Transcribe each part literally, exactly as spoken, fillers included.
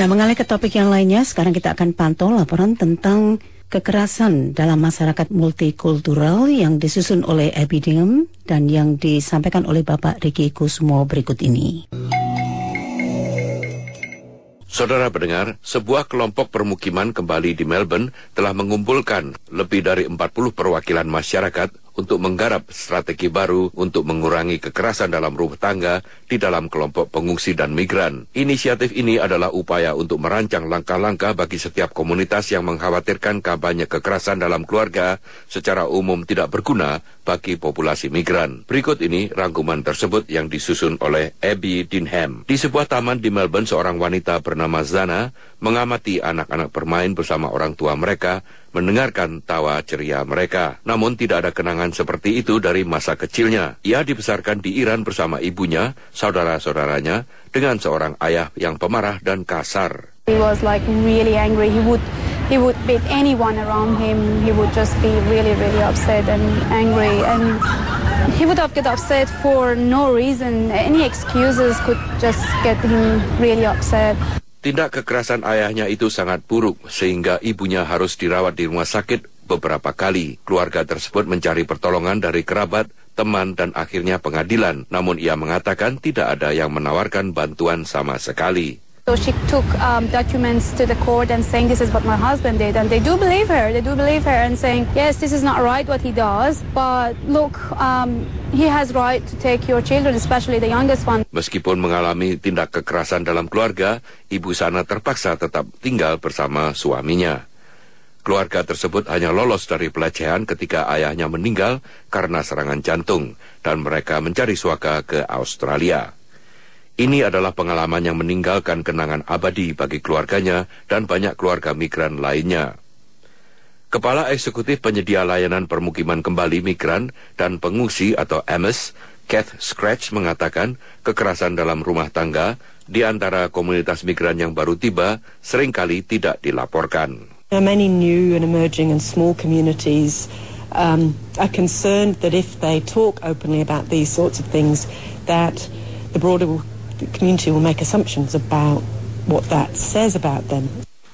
Nah, mengalih ke topik yang lainnya, sekarang kita akan pantau laporan tentang kekerasan dalam masyarakat multikultural yang disusun oleh Abby Dingham dan yang disampaikan oleh Bapak Ricky Kusmo berikut ini. Saudara pendengar, sebuah kelompok permukiman kembali di Melbourne telah mengumpulkan lebih dari empat puluh perwakilan masyarakat untuk menggarap strategi baru untuk mengurangi kekerasan dalam rumah tangga di dalam kelompok pengungsi dan migran. Inisiatif ini adalah upaya untuk merancang langkah-langkah bagi setiap komunitas yang mengkhawatirkan kampanye kekerasan dalam keluarga secara umum tidak berguna bagi populasi migran. Berikut ini rangkuman tersebut yang disusun oleh Abby Dingham. Di sebuah taman di Melbourne, seorang wanita bernama Zana mengamati anak-anak bermain bersama orang tua mereka, mendengarkan tawa ceria mereka. Namun tidak ada kenangan seperti itu dari masa kecilnya. Ia dibesarkan di Iran bersama ibunya, saudara-saudaranya, dengan seorang ayah yang pemarah dan kasar. He was like really angry. He would he would beat anyone around him. He would just be really really upset and angry, and he would get upset for no reason. Any excuses could just get him really upset. Tindak kekerasan ayahnya itu sangat buruk sehingga ibunya harus dirawat di rumah sakit beberapa kali. Keluarga tersebut mencari pertolongan dari kerabat, teman, dan akhirnya pengadilan. Namun ia mengatakan tidak ada yang menawarkan bantuan sama sekali. So she took um, documents to the court and saying this is what my husband did, and they do believe her. They do believe her and saying yes, this is not right what he does, but look, um, he has right to take your children, especially the youngest one. Meskipun mengalami tindak kekerasan dalam keluarga, Ibu Sana terpaksa tetap tinggal bersama suaminya. Keluarga tersebut hanya lolos dari pelecehan ketika ayahnya meninggal karena serangan jantung, dan mereka mencari suaka ke Australia. Ini adalah pengalaman yang meninggalkan kenangan abadi bagi keluarganya dan banyak keluarga migran lainnya. Kepala Eksekutif Penyedia Layanan Permukiman Kembali Migran dan Pengungsi atau A M E S, Kath Scratch, mengatakan kekerasan dalam rumah tangga di antara komunitas migran yang baru tiba seringkali tidak dilaporkan. Many new and emerging and small communities um, are concerned that if they talk openly about these sorts of things, that the broader community will make assumptions about what that says about them.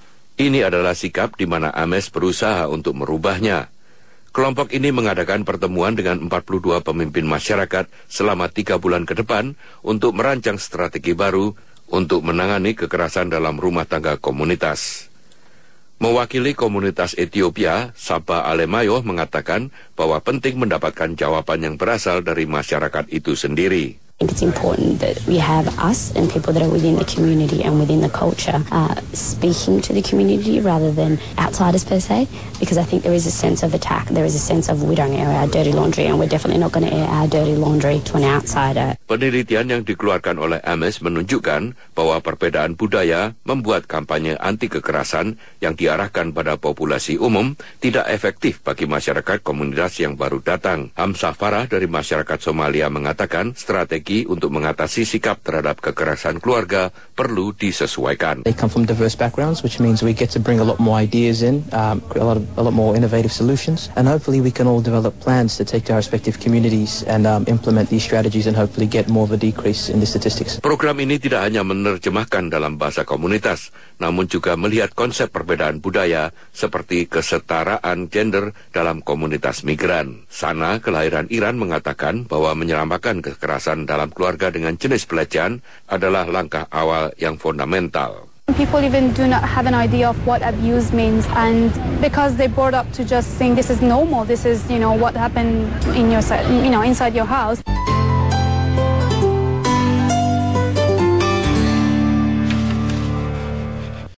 Ini adalah sikap di mana A M E S berusaha untuk merubahnya. Kelompok ini mengadakan pertemuan dengan empat puluh dua pemimpin masyarakat selama tiga bulan ke depan untuk merancang strategi baru untuk menangani kekerasan dalam rumah tangga komunitas. Mewakili komunitas Ethiopia, Saba Alemayoh mengatakan bahwa penting mendapatkan jawaban yang berasal dari masyarakat itu sendiri. I think it's important that we have us and people that are within the community and within the culture uh, speaking to the community rather than outsiders per se, because I think there is a sense of attack, there is a sense of we don't air our dirty laundry, and we're definitely not going to air our dirty laundry to an outsider. Penelitian yang dikeluarkan oleh A M E S menunjukkan bahwa perbedaan budaya membuat kampanye anti kekerasan yang diarahkan pada populasi umum tidak efektif bagi masyarakat komunitas yang baru datang. Hamzah Farah dari masyarakat Somalia mengatakan strategi untuk mengatasi sikap terhadap kekerasan keluarga perlu disesuaikan. They come from diverse backgrounds, which means we get to bring a lot more ideas in, um, a lot of, a lot more innovative solutions, and hopefully we can all develop plans to take to our respective communities and um, implement these strategies and hopefully get more of a decrease in the statistics. Program ini tidak hanya menerjemahkan dalam bahasa komunitas, namun juga melihat konsep perbedaan budaya seperti kesetaraan gender dalam komunitas migran. Sana, kelahiran Iran, mengatakan bahwa menyelamatkan kekerasan dalam dalam keluarga dengan jenis pelecehan adalah langkah awal yang fundamental. People even do not have an idea of what abuse means, and because they brought up to just think this is normal, this is, you know, what happened in your, you know, inside your house.